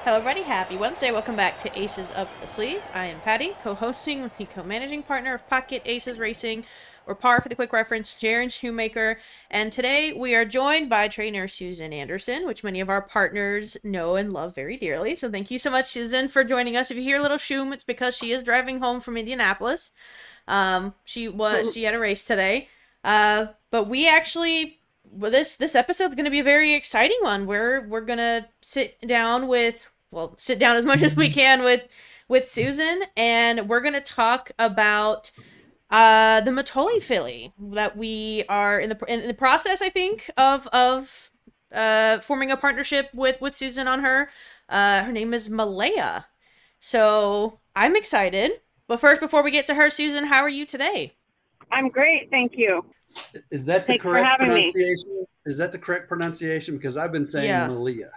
Hello, everybody. Happy Wednesday. Welcome back to Aces Up the Sleeve. I am Patty, co-hosting with the co-managing partner of Pocket Aces Racing, or PAR for the quick reference, Jaron Shoemaker. And today we are joined by trainer Susan Anderson, which many of our partners know and love very dearly. So thank you so much, Susan, for joining us. If you hear a little shoom, it's because she is driving home from Indianapolis. She had a race today. But we actually this episode's going to be a very exciting one. We're going to sit down as much as we can with Susan, and we're going to talk about the Matoli filly that we are in the process, I think, of forming a partnership with Susan on her. Her name is Malaya. So, I'm excited. But first, before we get to her, Susan, how are you today? I'm great, thank you. Is that the Thanks for correct having me. pronunciation? Is that the correct pronunciation? Because I've been saying Yeah. Malia.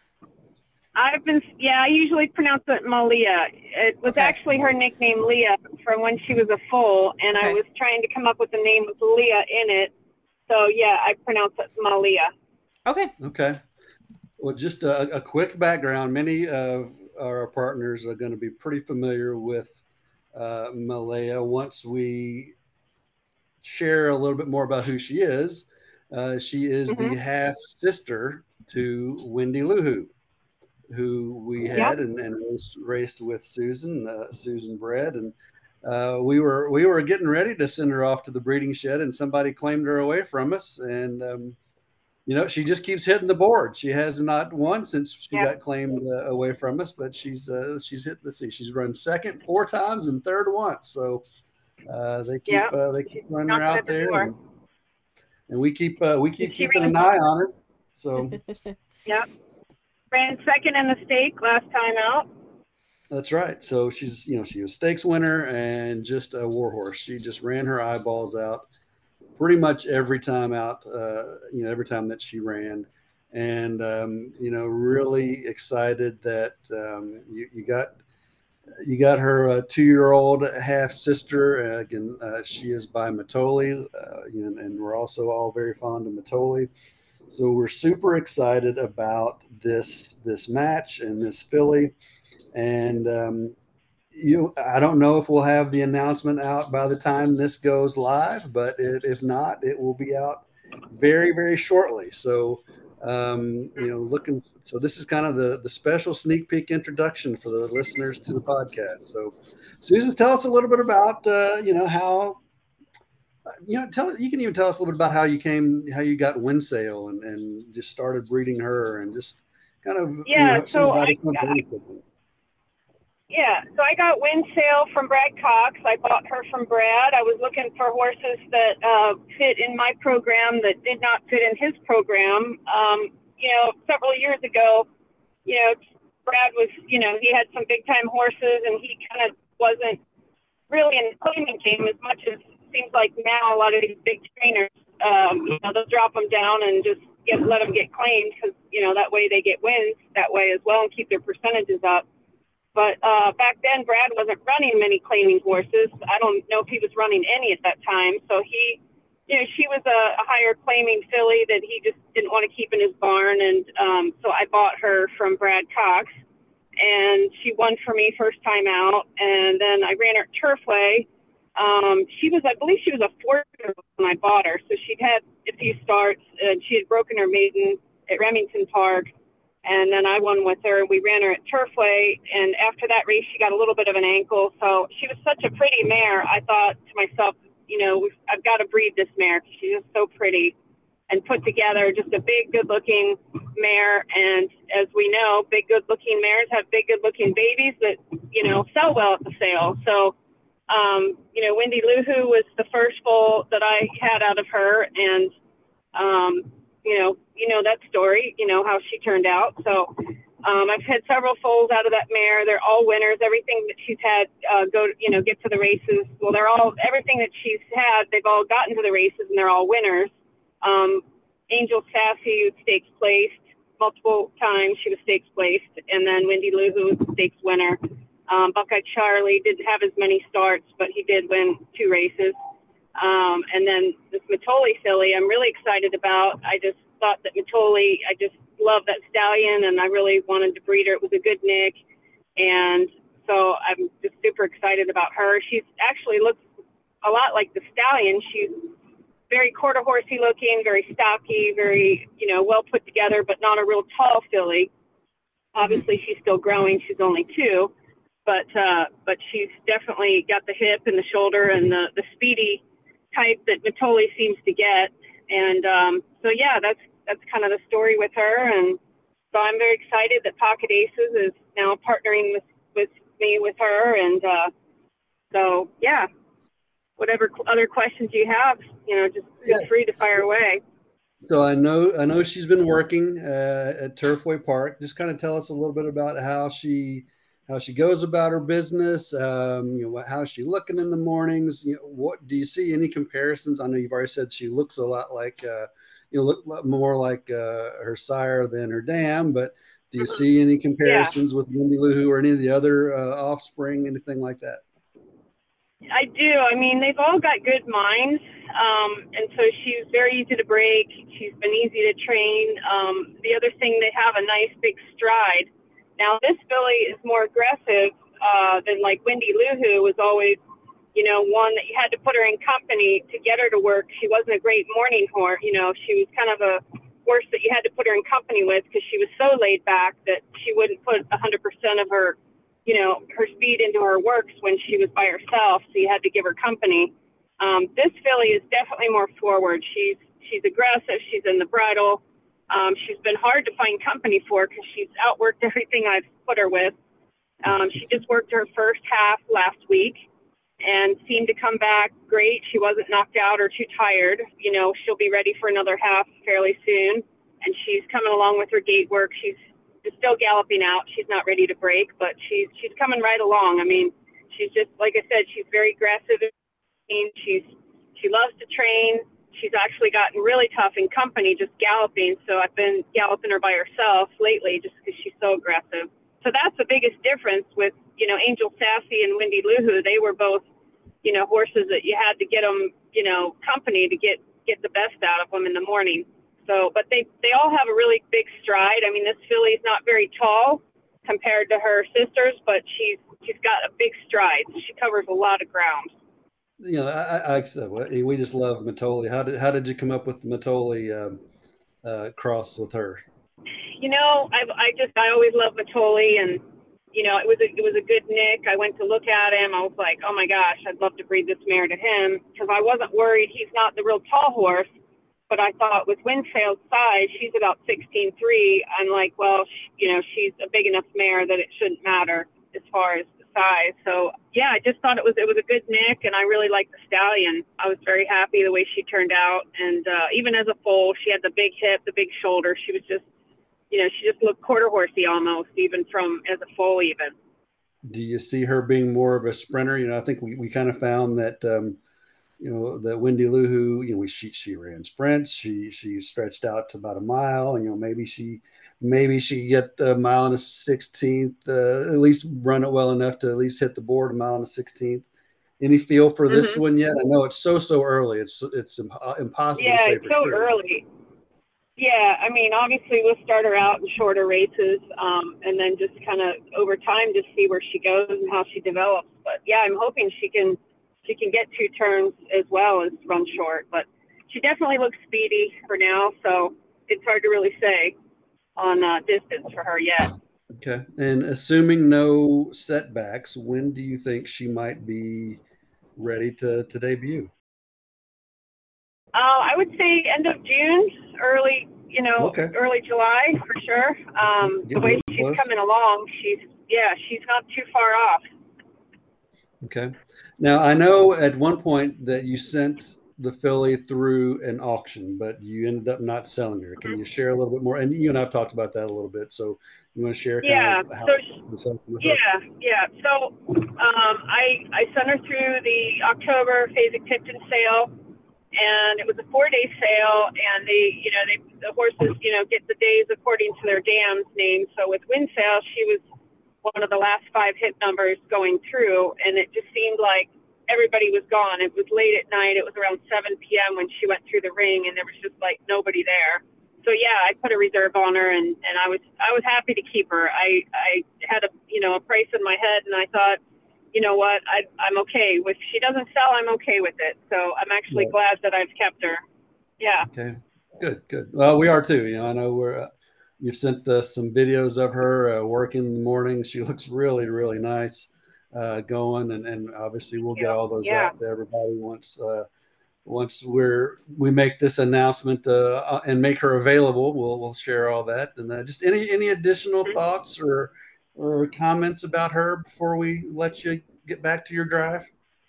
I usually pronounce it Malia. It was Okay. actually her nickname, Leah, from when she was a foal, and Okay. I was trying to come up with a name with Leah in it. So, yeah, I pronounce it Malia. Okay. Okay. Well, just a quick background. Many of our partners are going to be pretty familiar with Malaya once we share a little bit more about who she is. She is the half sister to Wendy Luhu, who we had and raced with Susan Bread, and we were getting ready to send her off to the breeding shed, and somebody claimed her away from us, and she just keeps hitting the board. She has not won since she got claimed away from us, but she's hit. Let's see, she's run second 4 times and third once. So they keep running her out there, and we keep keeping an eye on her. So ran second in the stake last time out. That's right. So she's she was stakes winner and just a warhorse. She just ran her eyeballs out pretty much every time out. Every time that she ran, and really excited that you got her 2-year-old half sister. Again, she is by Matoli, and we're also all very fond of Matoli. So we're super excited about this match and this filly. And I don't know if we'll have the announcement out by the time this goes live, but if not, it will be out very, very shortly. So so this is kind of the special sneak peek introduction for the listeners to the podcast. So Susan, tell us a little bit about how you can even tell us a little bit about how you got Winsale and just started breeding her, and just kind of So I got Winsale from Brad Cox. I bought her from Brad. I was looking for horses that fit in my program that did not fit in his program. Several years ago, Brad was, he had some big time horses, and he kind of wasn't really in the claiming game as much as it seems like now a lot of these big trainers, they'll drop them down and just let them get claimed because, that way they get wins that way as well and keep their percentages up. But back then, Brad wasn't running many claiming horses. I don't know if he was running any at that time. So she was a higher claiming filly that he just didn't want to keep in his barn. And so I bought her from Brad Cox, and she won for me first time out. And then I ran her at Turfway. I believe she was a 4-year when I bought her. So she'd had a few starts, and she had broken her maiden at Remington Park. And then I won with her. We ran her at Turfway, and after that race, she got a little bit of an ankle. So she was such a pretty mare. I thought to myself, I've got to breed this mare. She's just so pretty and put together, just a big, good-looking mare. And as we know, big, good-looking mares have big, good-looking babies that, sell well at the sale. So, Wendy Luhu was the first foal that I had out of her, and that story, how she turned out. So I've had several foals out of that mare. They're all winners. Everything that she's had get to the races. Well, everything that she's had, they've all gotten to the races, and they're all winners. Angel Sassy stakes placed multiple times. She was stakes placed. And then Wendy Luhu was stakes winner. Buckeye Charlie didn't have as many starts, but he did win 2 races. And then this Matoli filly, I'm really excited about. I just thought that Matoli, love that stallion, and I really wanted to breed her. It was a good nick, and so I'm just super excited about her. She's actually looks a lot like the stallion. She's very quarter horsey looking, very stocky, very, well put together, but not a real tall filly. Obviously, she's still growing. She's only 2, but she's definitely got the hip and the shoulder and the speedy type that Mitole seems to get. And so yeah, that's kind of the story with her. And so I'm very excited that Pocket Aces is now partnering with me with her. And so yeah, whatever other questions you have, just feel free to fire away. So I know she's been working at Turfway Park. Just kind of tell us a little bit about how she goes about her business. How's she looking in the mornings? What do you see any comparisons? I know you've already said she looks a lot like look more like her sire than her dam, but do you see any comparisons with Wendy Lou Who or any of the other offspring, anything like that? I do. I mean, they've all got good minds. And so she's very easy to break. She's been easy to train. The other thing, they have a nice big stride. Now, this filly is more aggressive than like Wendy Lou Who was always, one that you had to put her in company to get her to work. She wasn't a great morning horse. She was kind of a horse that you had to put her in company with because she was so laid back that she wouldn't put 100% of her her speed into her works when she was by herself, so you had to give her company. This filly is definitely more forward. She's aggressive. She's in the bridle. She's been hard to find company for because she's outworked everything I've put her with. She just worked her first half last week and seemed to come back great. She wasn't knocked out or too tired. She'll be ready for another half fairly soon, and she's coming along with her gate work. She's still galloping out. She's not ready to break, but she's coming right along. I mean, she's just, like I said, she's very aggressive. She loves to train. She's actually gotten really tough in company just galloping. So I've been galloping her by herself lately just because she's so aggressive. So that's the biggest difference with, Angel Sassy and Wendy Lou Who. They were both, horses that you had to get them, company to get the best out of them in the morning. So, but they all have a really big stride. I mean, this filly's not very tall compared to her sisters, but she's got a big stride. She covers a lot of ground. I said, we just love Mitole. How did you come up with the Mitole cross with her? I always loved Mitole, and it was a good nick. I went to look at him. I was like, oh my gosh, I'd love to breed this mare to him because I wasn't worried. He's not the real tall horse. But I thought with Windsail's size, she's about 16.3. I'm like, well, she's a big enough mare that it shouldn't matter as far as the size. So yeah, I just thought it was a good nick, and I really liked the stallion. I was very happy the way she turned out, and even as a foal, she had the big hip, the big shoulder. She was just, she just looked quarter horsey almost, even from as a foal even. Do you see her being more of a sprinter? I think we kind of found that. That Wendy Lou Who, she ran sprints. She stretched out to about a mile, and maybe she get a mile and a 16th, at least run it well enough to at least hit the board a mile and a 16th. Any feel for this one yet? I know it's so early. It's impossible to say for sure. Yeah, it's so early. Yeah, I mean, obviously we'll start her out in shorter races, and then just kind of over time just see where she goes and how she develops. But yeah, I'm hoping she can get 2 turns as well as run short, but she definitely looks speedy for now, so it's hard to really say on distance for her yet. Okay, and assuming no setbacks, when do you think she might be ready to debut? I would say end of June, early July for sure. The way she's coming along, she's not too far off. Okay. Now, I know at one point that you sent the filly through an auction, but you ended up not selling her. Can you share a little bit more? And you and I've talked about that a little bit. So you want to share how this happened with her? Yeah. So I sent her through the October Fasig-Tipton sale, and it was a 4-day sale, and the horses, get the days according to their dam's name. So with Windsail, she was one of the last 5 hit numbers going through, and it just seemed like everybody was gone. It was late at night. It was around 7 p.m. when she went through the ring, and there was just like nobody there. So yeah, I put a reserve on her, and I was happy to keep her. I had a price in my head, and I thought, you know what, I'm okay with. If she doesn't sell, I'm okay with it. So I'm actually glad that I've kept her. Yeah. Okay. Good. Well, we are too. I know you've sent us some videos of her working in the morning. She looks really, really nice going, and obviously we'll get all those out to everybody once we make this announcement and make her available. We'll share all that. And just any additional thoughts or comments about her before we let you get back to your drive?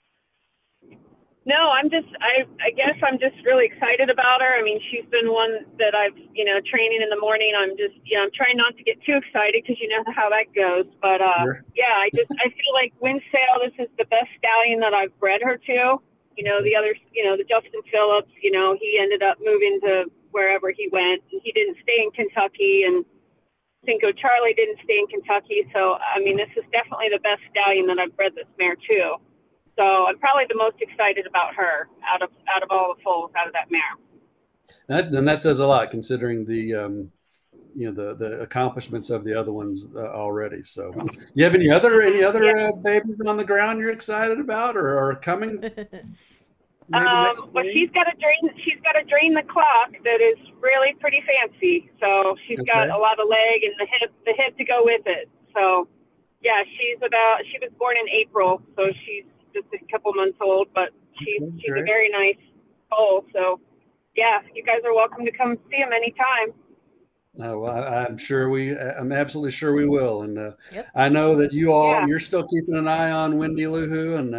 No, I guess I'm just really excited about her. I mean, she's been one that I've, training in the morning. I'm just, I'm trying not to get too excited because you know how that goes. But Sure. yeah, I feel like Winsale, this is the best stallion that I've bred her to. The others, the Justin Phillips, he ended up moving to wherever he went. He didn't stay in Kentucky, and Cinco Charlie didn't stay in Kentucky. So, I mean, this is definitely the best stallion that I've bred this mare to. So I'm probably the most excited about her out of all the foals out of that mare. And that says a lot considering the the accomplishments of the other ones already. So, you have any other babies on the ground you're excited about or are coming? Well, she's got a drain the clock that is really pretty fancy. So she's got a lot of leg and the hip to go with it. So yeah, she was born in April, so she's just a couple months old, but she's a very nice foal. So yeah, you guys are welcome to come see them anytime. Well, I'm absolutely sure we will. And I know that you're still keeping an eye on Wendy Lou Who, and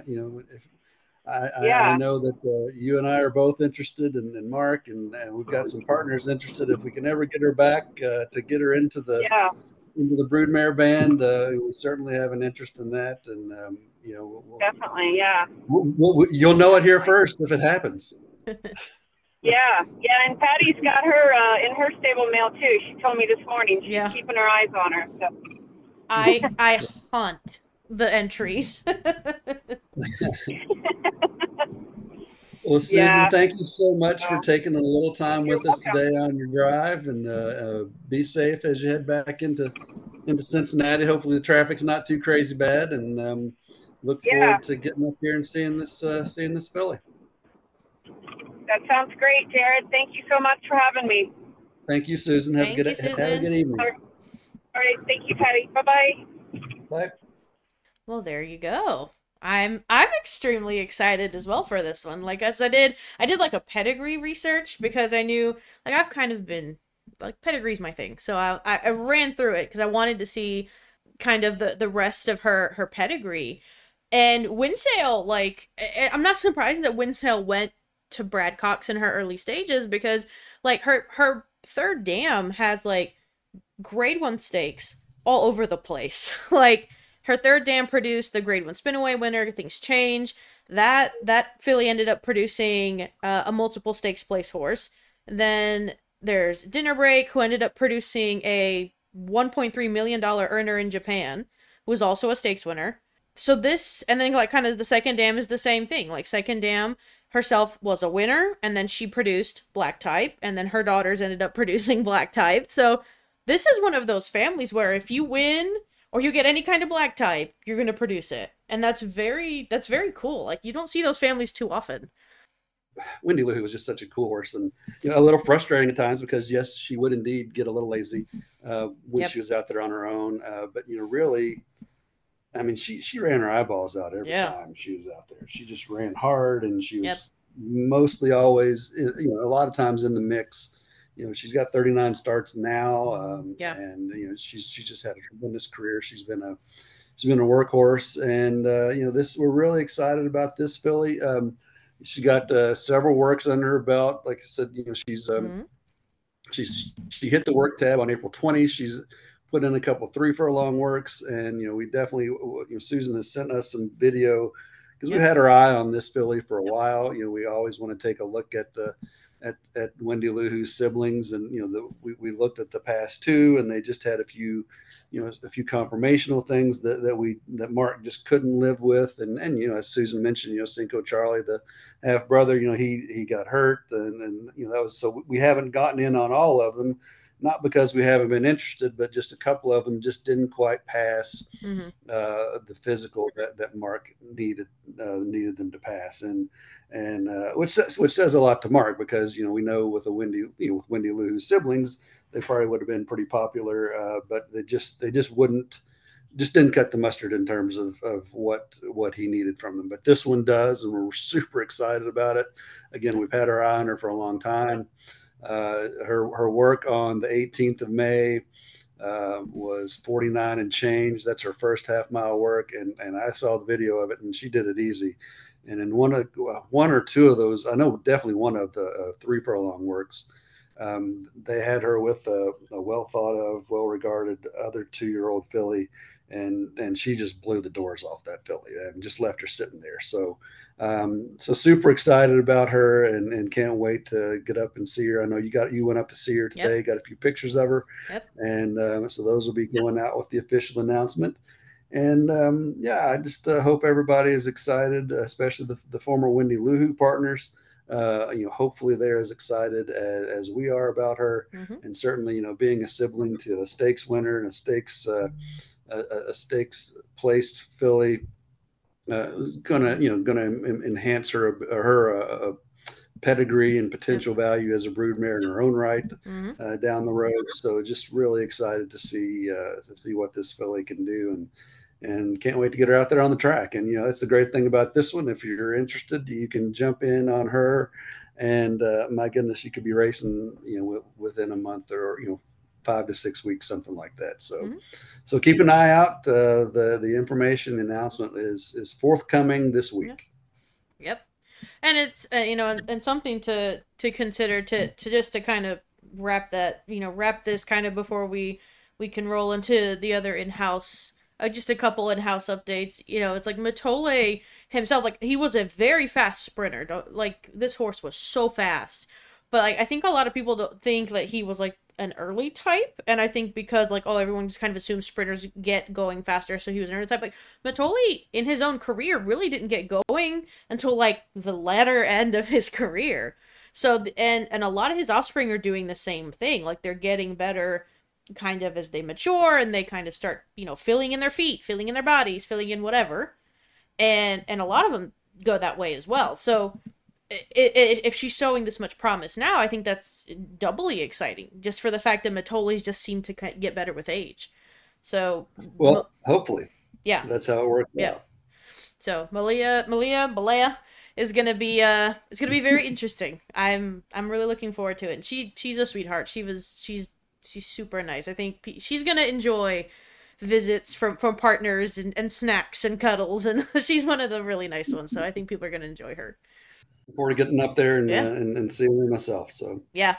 I know that you and I are both interested, and Mark, and we've got some partners interested. If we can ever get her back to get her into the broodmare band, we certainly have an interest in that. And definitely, yeah. You'll know it here first if it happens. Yeah, and Patty's got her in her stable mail too. She told me this morning she's keeping her eyes on her. So. I haunt the entries. Well, Susan, thank you so much for taking a little time with us today on your drive, and be safe as you head back into Cincinnati. Hopefully the traffic's not too crazy bad, and look forward to getting up here and seeing this filly. That sounds great, Jared. Thank you so much for having me. Thank you, Susan. Have a good evening. All right. Thank you, Patty. Bye-bye. Bye. Well, there you go. I'm extremely excited as well for this one. Like, as I did like a pedigree research because I knew, like, I've kind of been, like, pedigree's my thing. So I ran through it because I wanted to see kind of the rest of her pedigree. And Winsale, like, I'm not surprised that Winsale went to Brad Cox in her early stages because, like, her third dam has, like, grade 1 stakes all over the place. Like, her third dam produced the grade 1 Spinaway winner. Things change. That filly ended up producing a multiple stakes place horse. Then there's Dinner Break, who ended up producing a $1.3 million earner in Japan, who was also a stakes winner. So this, and then, like, kind of the second dam is the same thing. Like, second dam herself was a winner, and then she produced Black Type, and then her daughters ended up producing Black Type. So this is one of those families where if you win or you get any kind of Black Type, you're going to produce it. And that's very cool. Like, you don't see those families too often. Wendy Lou Who was just such a cool horse, and a little frustrating at times because yes, she would indeed get a little lazy when she was out there on her own. But really, I mean, she ran her eyeballs out every time she was out there. She just ran hard, and she was mostly always, a lot of times in the mix. She's got 39 starts now, and she's just had a tremendous career. She's been a workhorse, and we're really excited about this filly. She got several works under her belt. Like I said, she hit the work tab on April 20. She's put in a couple 3 furlong works, and we definitely, Susan has sent us some video because we had our eye on this filly for a while. We always want to take a look at the at Wendy Lou Who's siblings, and we looked at the past two, and they just had a few conformational things that Mark just couldn't live with, and as Susan mentioned, Cinco Charlie, the half brother, he got hurt, and that was, so we haven't gotten in on all of them, not because we haven't been interested, but just a couple of them just didn't quite pass the physical that Mark needed them to pass, and which says a lot to Mark, because we know with Wendy Lou's siblings, they probably would have been pretty popular, but they just didn't cut the mustard in terms of what he needed from them. But this one does, and we're super excited about it. Again, we've had our eye on her for a long time. Her work on the 18th of May was 49 and change. That's her first half-mile work, and I saw the video of it, and she did it easy. And in one or two of those, I know definitely one of the 3 furlong works, they had her with a well thought of, well regarded other 2-year-old filly, and she just blew the doors off that filly and just left her sitting there. So super excited about her, and can't wait to get up and see her. I know you went up to see her today. Yep. Got a few pictures of her. Yep. And so those will be going out with the official announcement. And I just hope everybody is excited, especially the former Wendy Lou Who partners. Hopefully they're as excited as we are about her. And certainly, being a sibling to a stakes winner and a stakes placed filly, gonna enhance her pedigree and potential value as a broodmare in her own right down the road. So just really excited to see what this filly can do, and can't wait to get her out there on the track. And that's the great thing about this one. If you're interested, you can jump in on her, and my goodness, you could be racing within a month, or 5 to 6 weeks, something like that. So keep an eye out. The information announcement is forthcoming this week. Yep. And it's and something to consider to kind of wrap this kind of before we can roll into the other in-house, just a couple in-house updates. It's like Mitole himself, like, he was a very fast sprinter. This horse was so fast, but I think a lot of people don't think that he was like an early type, and I think because everyone just kind of assumes sprinters get going faster, so he was an early type. Like, Mitole in his own career really didn't get going until like the latter end of his career. So and a lot of his offspring are doing the same thing. Like, they're getting better kind of as they mature, and they kind of start filling in their feet, filling in their bodies, filling in whatever, and a lot of them go that way as well. So if she's showing this much promise now, I think that's doubly exciting, just for the fact that Mitole's just seem to get better with age. So, well, hopefully, yeah, that's how it works. Yeah. Out. So Malaya is gonna be it's gonna be very interesting. I'm really looking forward to it. And she's a sweetheart. She's super nice. I think she's gonna enjoy visits from partners and snacks and cuddles, and she's one of the really nice ones. So I think people are gonna enjoy her. Before getting up there and seeing her myself. So yeah,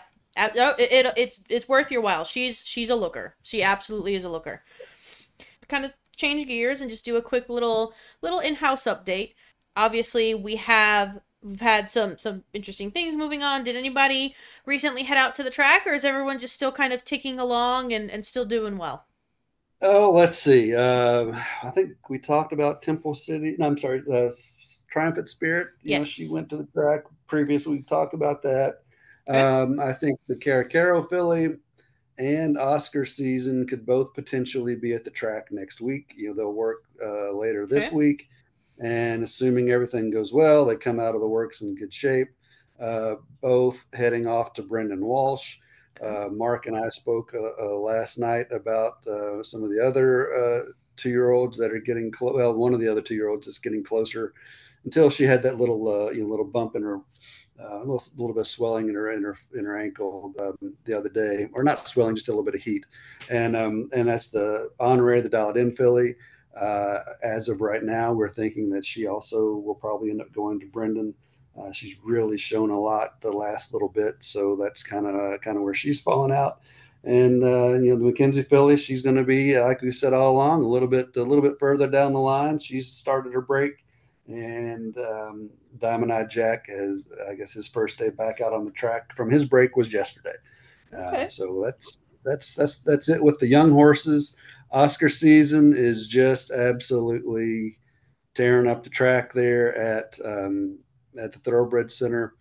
it's worth your while. She's a looker. She absolutely is a looker. Kind of change gears and just do a quick little in-house update. Obviously, we've had some interesting things moving on. Did anybody recently head out to the track, or is everyone just still kind of ticking along and still doing well? Oh, let's see. I think we talked about Temple City. No, I'm sorry. Triumphant Spirit. Yes. She went to the track previously. We talked about that. Okay. I think the Caracaro filly and Oscar Season could both potentially be at the track next week. They'll work later this week, and assuming everything goes well, they come out of the works in good shape. Both heading off to Brendan Walsh. Mark and I spoke last night about some of the other 2-year-olds that are getting close. Well, one of the other 2-year-olds is getting closer, until she had that little bump in her, a little bit of swelling in her ankle the other day, or not swelling, just a little bit of heat, and that's the Honorary, the Dialed-In filly. As of right now, we're thinking that she also will probably end up going to Brendan. She's really shown a lot the last little bit, so that's kind of where she's fallen out. And the Mackenzie filly, she's going to be, like we said all along, a little bit further down the line. She's started her break, and Diamond Eye Jack has, I guess, his first day back out on the track from his break was yesterday. Okay. So that's it with the young horses. Oscar season is just absolutely tearing up the track there at the Thoroughbred Center.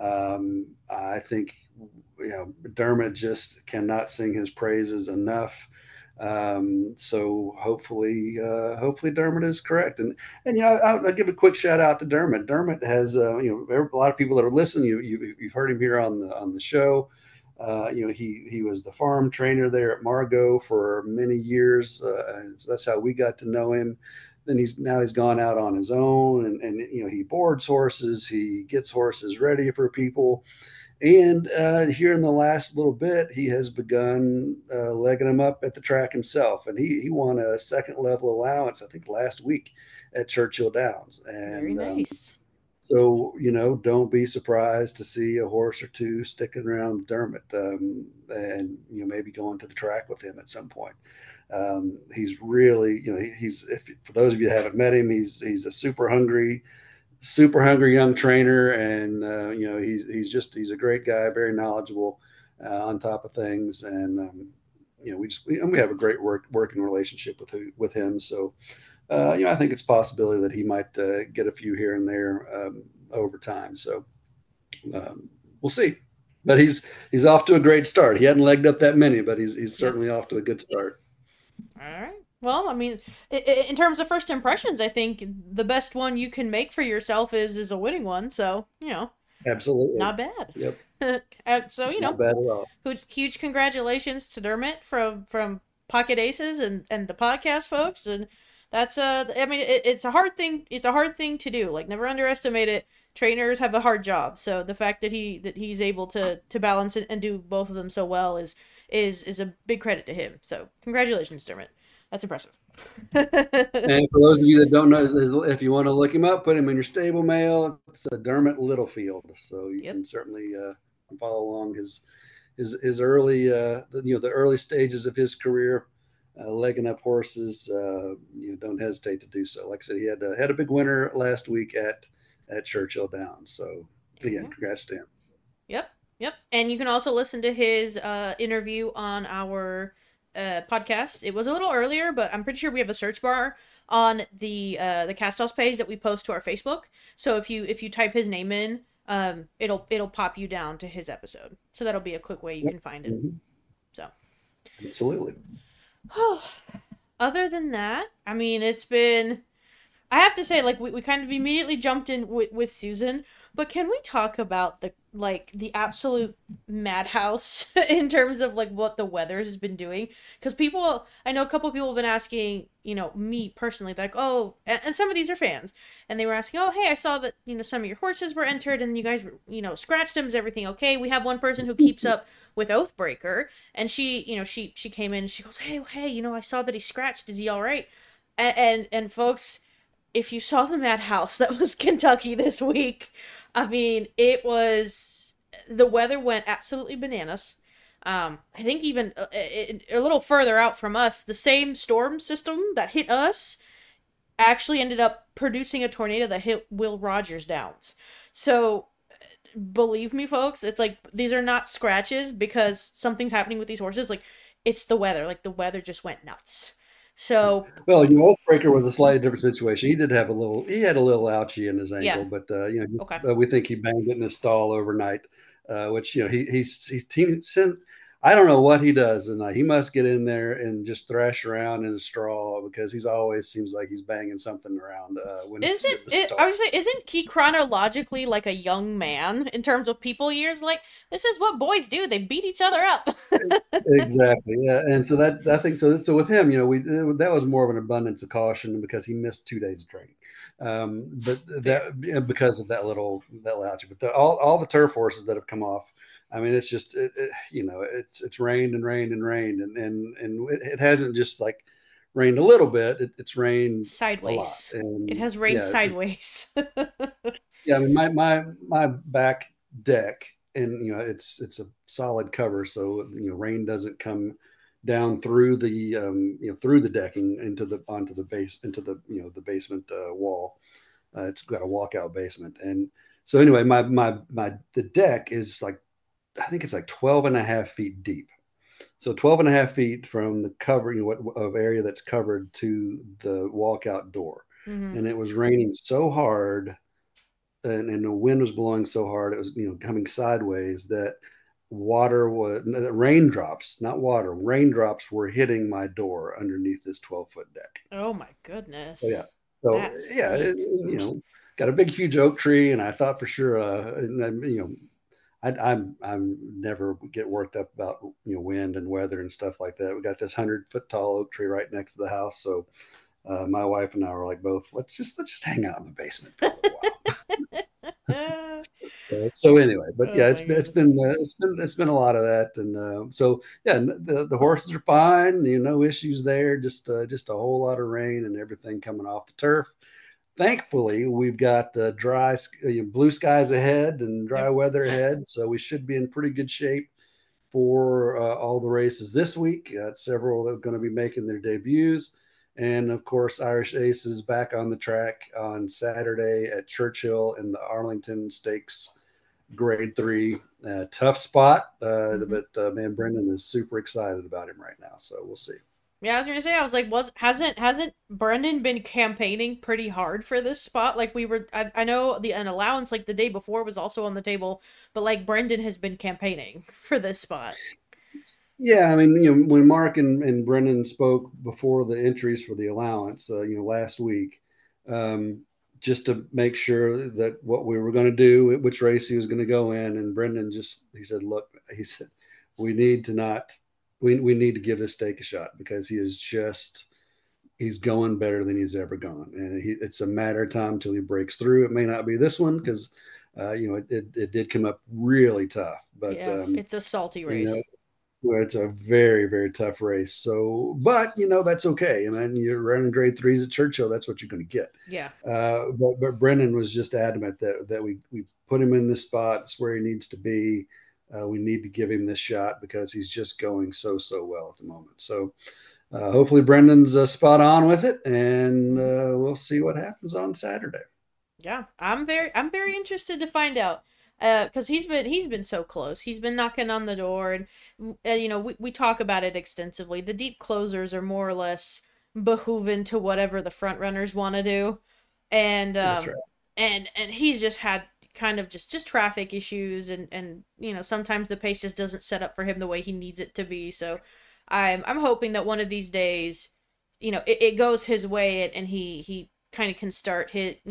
I think Dermot just cannot sing his praises enough. So hopefully Dermot is correct. And I'll give a quick shout out to Dermot. Dermot has a lot of people that are listening. You've heard him here on the show. He was the farm trainer there at Margot for many years. So that's how we got to know him. Then he's gone out on his own, and he boards horses, he gets horses ready for people, and here in the last little bit, he has begun legging them up at the track himself, and he won a second level allowance, I think, last week at Churchill Downs, Very and nice. so, don't be surprised to see a horse or two sticking around Dermot, and maybe going to the track with him at some point. He's really, for those of you that haven't met him, he's a super hungry young trainer, and he's a great guy, very knowledgeable, on top of things, and we have a great working relationship with him. So I think it's a possibility that he might get a few here and there over time. So we'll see. But he's off to a great start. He hadn't legged up that many, but he's certainly off to a good start. All right. Well, I mean, in terms of first impressions, I think the best one you can make for yourself is a winning one. So, Absolutely. not bad. Yep. So, Not bad at all. huge congratulations to Dermot from Pocket Aces and the podcast folks. And that's I mean, it's a hard thing. It's a hard thing to do. Like, never underestimate it. Trainers have a hard job. So the fact that he's able to balance it and do both of them so well is a big credit to him. So congratulations, Dermot. That's impressive. And for those of you that don't know, if you want to look him up, put him in your stable mail. It's Dermot Littlefield, so you can certainly follow along his early the early stages of his career, legging up horses. Don't hesitate to do so. Like I said, he had a big winner last week at Churchill Downs. So again, congrats to him. Yep. And you can also listen to his interview on our podcast. It was a little earlier, but I'm pretty sure we have a search bar on the Cast House page that we post to our Facebook. So if you type his name in, it'll pop you down to his episode. So that'll be a quick way you can find it. Mm-hmm. So absolutely. Other than that, I mean, it's been. I have to say, like, we kind of immediately jumped in with Susan, but can we talk about the absolute madhouse in terms of, like, what the weather has been doing? Because I know a couple of people have been asking, me personally, like, oh, and some of these are fans, and they were asking, oh, hey, I saw that, some of your horses were entered, and you guys, scratched them, is everything okay? We have one person who keeps up with Oathbreaker, and she came in, and she goes, hey, I saw that he scratched, is he all right? And folks, if you saw the madhouse that was Kentucky this week, I mean, the weather went absolutely bananas. I think even a little further out from us, the same storm system that hit us actually ended up producing a tornado that hit Will Rogers Downs. So, believe me, folks, it's like, these are not scratches because something's happening with these horses. Like, it's the weather. Like, the weather just went nuts. So, well, Oathbreaker was a slightly different situation. He had a little ouchie in his ankle, but okay. We think he banged it in his stall overnight, which he sent. I don't know what he does, and he must get in there and just thrash around in the straw because he's always seems like he's banging something around when he's in the stall. I would say, isn't he chronologically like a young man in terms of people years? Like, this is what boys do; they beat each other up. Exactly, yeah. And so that I think so. So with him, that was more of an abundance of caution because he missed 2 days of training. But that because of that little ouchie. But all the turf horses that have come off. I mean, it's just it's rained and rained and rained, and it hasn't just like rained a little bit. It's rained sideways. A lot. And, it has rained sideways. Yeah, I mean my back deck, and it's a solid cover, so rain doesn't come down through the through the decking onto the base into the the basement wall. It's got a walkout basement. And so anyway, the deck is like, I think it's like 12 and a half feet deep. So 12 and a half feet from the cover, of area that's covered to the walkout door. Mm-hmm. And it was raining so hard, and the wind was blowing so hard, it was, coming sideways, that raindrops, not water, raindrops were hitting my door underneath this 12-foot deck. Oh my So yeah. goodness. So That's yeah, steep. got a big, huge oak tree, and I thought for sure, I'm never get worked up about wind and weather and stuff like that. We got this 100-foot tall oak tree right next to the house, so my wife and I were like, both, let's just hang out in the basement for a little Oh while. So anyway, but yeah, my goodness. it's been a lot of that, and so yeah, the horses are fine. No issues there. Just a whole lot of rain and everything coming off the turf. Thankfully, we've got blue skies ahead and dry Yep. weather ahead, so we should be in pretty good shape for all the races this week. Got several that are going to be making their debuts. And of course, Irish Aces back on the track on Saturday at Churchill in the Arlington Stakes Grade 3. Tough spot, Mm-hmm. but man, Brendan is super excited about him right now. So we'll see. Yeah, I was gonna say, I was like, hasn't Brendan been campaigning pretty hard for this spot? Like I know an allowance like the day before was also on the table, but like Brendan has been campaigning for this spot. Yeah, I mean, when Mark and Brendan spoke before the entries for the allowance, last week, um, just to make sure that what we were going to do, which race he was going to go in, and Brendan he said, look, he said, we need to not, we need to give this stake a shot, because he's going better than he's ever gone, and it's a matter of time till he breaks through. It may not be this one, because it did come up really tough, but Yeah, it's a salty you race. know where it's a very, very tough race. So, but that's okay. I mean, you're running grade threes at Churchill. That's what you're going to get. Yeah. But Brennan was just adamant that we put him in this spot. It's where he needs to be. We need to give him this shot, because he's just going so well at the moment. So hopefully Brendan's spot on with it, and Mhm. we'll see what happens on Saturday. Yeah, I'm very interested to find out. Because he's been so close. He's been knocking on the door, and we talk about it extensively. The deep closers are more or less behooven to whatever the front runners want to do, and That's right. and he's just had kind of just traffic issues, and sometimes the pace just doesn't set up for him the way he needs it to be. So I'm hoping that one of these days, it goes his way, and he kind of can start hit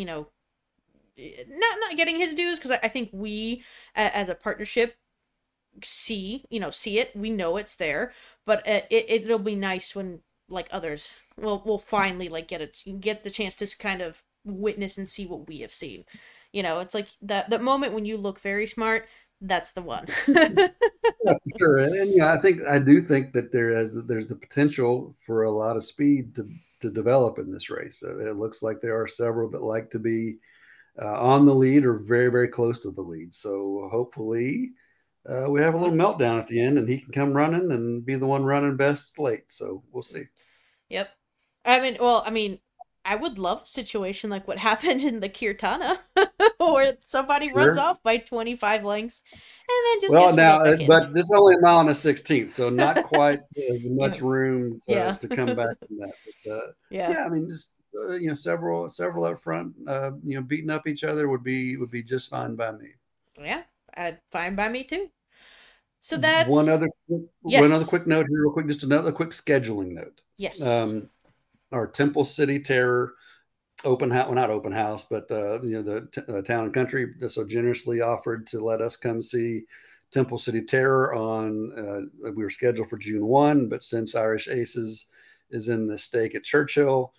not getting his dues, because I think we as a partnership see it, we know it's there, but it'll be nice when like others will finally like get the chance to kind of witness and see what we have seen. It's like that moment when you look very smart, that's the one. Yeah, for sure. And yeah, I do think that there's the potential for a lot of speed to develop in this race. It looks like there are several that like to be on the lead or very, very close to the lead. So hopefully we have a little meltdown at the end, and he can come running and be the one running best late. So we'll see. Yep. I mean, I would love a situation like what happened in the Kirtana, where somebody runs Sure. off by 25 lengths and then just Well, gets now, right back in. but this is only a mile and a 16th, so not quite as much Yeah. room Yeah. to come back from that. But Yeah. yeah, I mean, just several up front, beating up each other would be just fine by me. Yeah. Fine by me too. So One that's other yes. quick note here, real quick, just another quick scheduling note. Yes. Um, our Temple City Terror open house, well, not open house, but the Town and Country so generously offered to let us come see Temple City Terror on. We were scheduled for June 1, but since Irish Aces is in the stake at Churchill,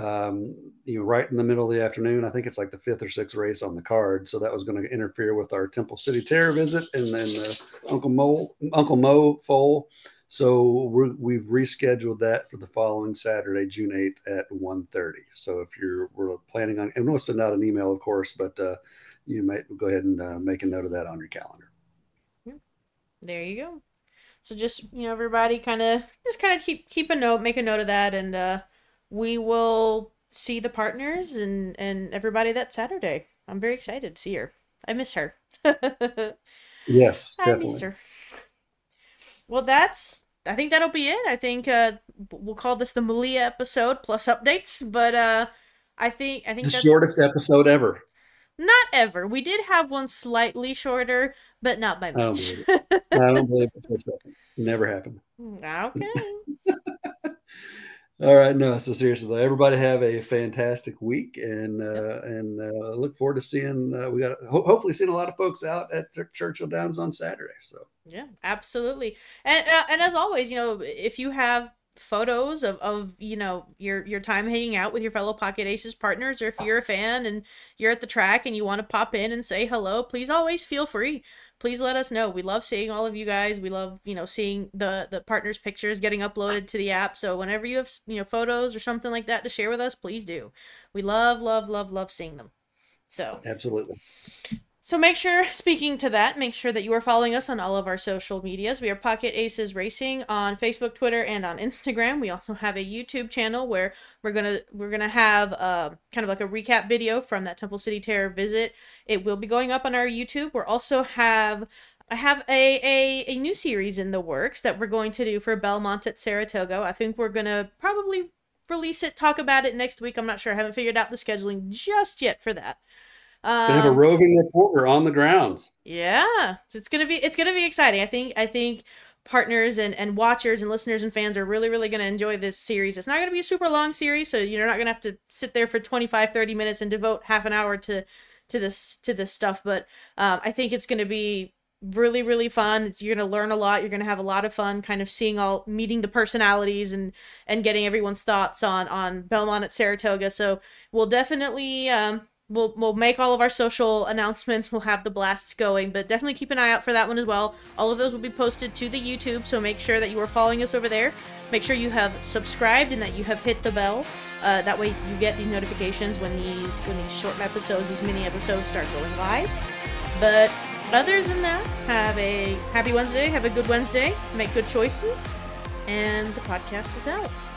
right in the middle of the afternoon, I think it's like the fifth or sixth race on the card, so that was going to interfere with our Temple City Terror visit, and then Uncle Mo foal. So we've rescheduled that for the following Saturday, June 8th at 1:30. So if we're planning on, and we'll send out an email, of course, but you might go ahead and make a note of that on your calendar. Hmm, there you go. So just everybody kind of keep a note, make a note of that, and we will see the partners and everybody that Saturday. I'm very excited to see her. I miss her. Yes, I miss her. Well, I think that'll be it. I think we'll call this the Malia episode plus updates, but I think the that's shortest episode ever. Not ever. We did have one slightly shorter, but not by much. I don't believe it for a second. Never happened. Okay. All right, no. So seriously, though, everybody have a fantastic week, and look forward to seeing. We got hopefully seeing a lot of folks out at Churchill Downs on Saturday. So yeah, absolutely. And as always, if you have photos of your time hanging out with your fellow Pocket Aces partners, or if you're a fan and you're at the track and you want to pop in and say hello, please always feel free. Please let us know. We love seeing all of you guys. We love, seeing the partners' pictures getting uploaded to the app. So whenever you have, photos or something like that to share with us, please do. We love, love, love, love seeing them. So absolutely. So make sure that you are following us on all of our social medias. We are Pocket Aces Racing on Facebook, Twitter, and on Instagram. We also have a YouTube channel where we're gonna have kind of like a recap video from that Temple City Terror visit. It will be going up on our YouTube. I have a new series in the works that we're going to do for Belmont at Saratoga. I think we're gonna probably release it, talk about it next week. I'm not sure. I haven't figured out the scheduling just yet for that. They have a roving reporter on the grounds. Yeah, it's gonna be exciting. I think partners and watchers and listeners and fans are really, really gonna enjoy this series. It's not gonna be a super long series, so you're not gonna have to sit there for 25-30 minutes and devote half an hour to this stuff. But I think it's gonna be really, really fun. You're gonna learn a lot. You're gonna have a lot of fun, kind of meeting the personalities and getting everyone's thoughts on Belmont at Saratoga. So we'll definitely. We'll make all of our social announcements. We'll have the blasts going, but definitely keep an eye out for that one as well. All of those will be posted to the YouTube, so make sure that you are following us over there. Make sure you have subscribed and that you have hit the bell. That way you get these notifications when these short episodes, these mini episodes start going live. But other than that, have a happy Wednesday. Have a good Wednesday. Make good choices. And the podcast is out.